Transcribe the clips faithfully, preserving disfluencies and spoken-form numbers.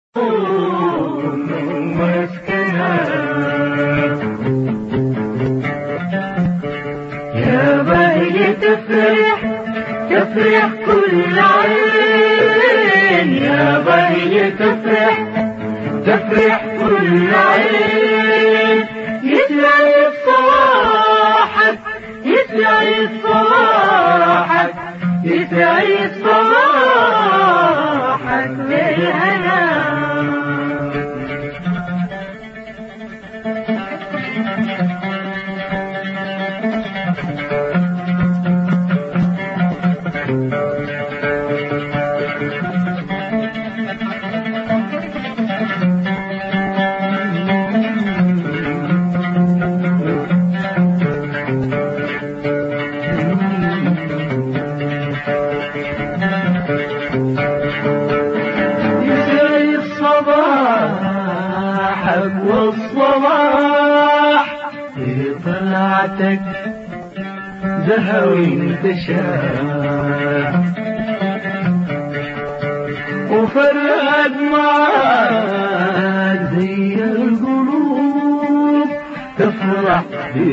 يا باهي تفرح تفرح كل عين، يا باهي تفرح تفرح كل عين. يسعد صباحك يسعد صباحك يسعد صباحك بالهنا. يسعد صباحك والصباح في طلعتك زهوي انتشار، وفرقت معاك زي القلوب تفرح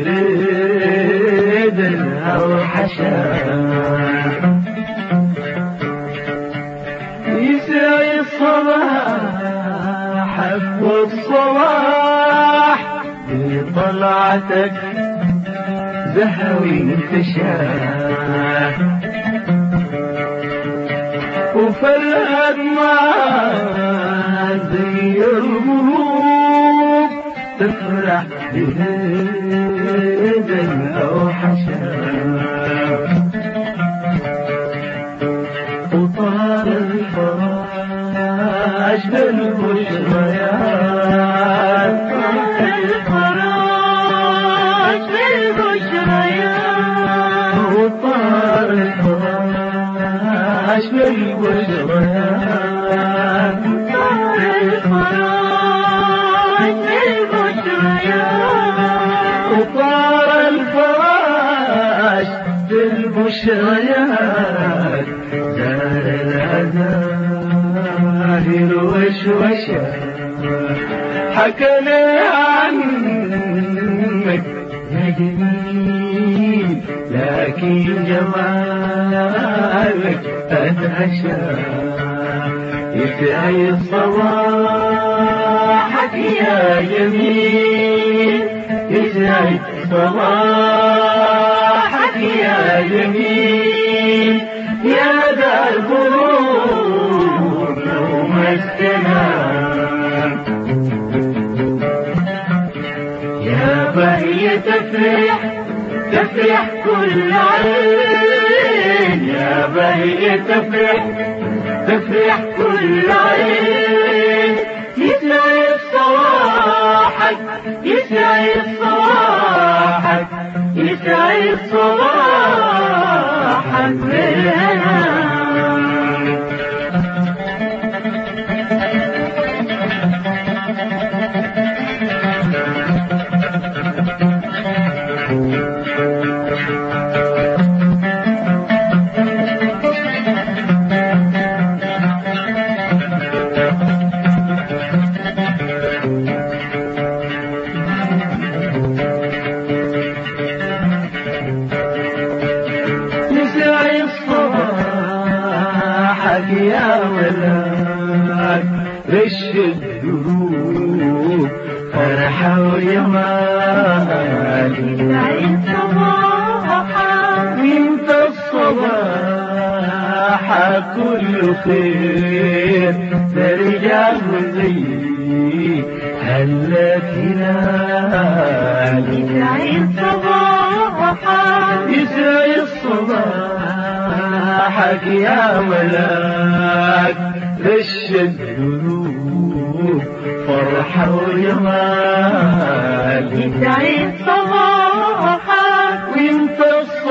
بريدها وحشاك. يسعد صباحك والصباح بطلعتك زهوي انتشار، وفرقت معاك زي القلوب تفرح بهدى وحشاك. وطار الفراش بالبشريات، طار الفراش بالبشريات، وطار الفراش بالبشريات، طار الفراش بالبشريات، وطار الفراش بالبشريات. زار العذاهر وشوشة حكى عنك يا جميل، لكن جمالك أدهشا. يسعد صباحك يا جميل، يسعد صباحك يا جميل، يا ذا القلوب ومسكنا. يا باهي تفرح تفرح كل عين، يا باهي تفرح تفرح كل عين. يسعد صباحك يسعد صباحك يسعد صباحك بالهنا. يسعد صباحك يا ولد رش الدروب فرحة وجمال. يسعد صباحك وانت الصباح كل خير ترجع وزي هلك هلال. يسعد صباحك يسعد صباحك يا ملاك رش الذنوب فرحة وجمال. يسعد صباحك وانت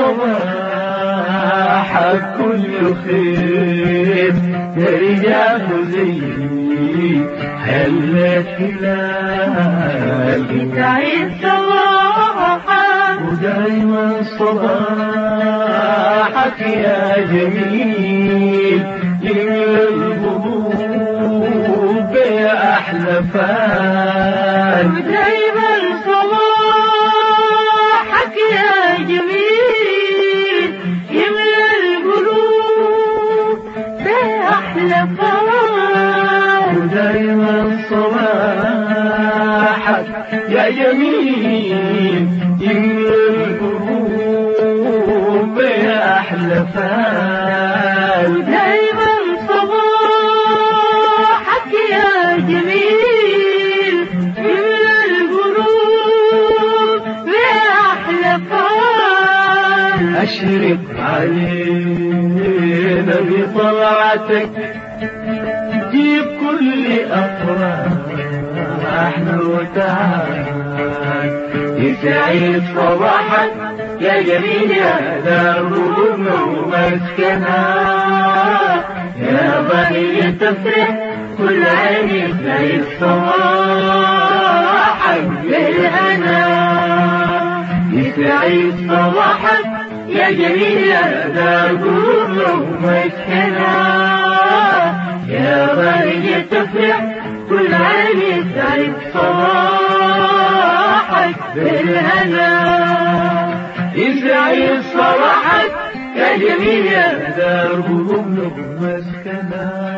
الصباح كل خير ترجع زي هلك هلال. يسعد صباحك ودايما صباحك يا جميل، يملى القلوب أحلى فال. ودايما صباحك يا جميل يملى القلوب بأحلى فال. ودايما صباحك يا جميل يملى القلوب بأحلى فال. دايما صباحك يا جميل يملى القلوب بأحلى فال. أشرق علينا بطلعتك جيب كل أفراحنا وتعال يسعد صباحك يا جميل يا دار قلوبنا ومسكنها يا بني تفرح كل عين يسعد صباحك بالهنا يسعد صباحك يا جميل يا دار قلوبنا ومسكنها يا بني تفرح كل عين يسعد صباحك بالهنا يسعد صباحك يا جميل يا دار قلوبنا ومسكنها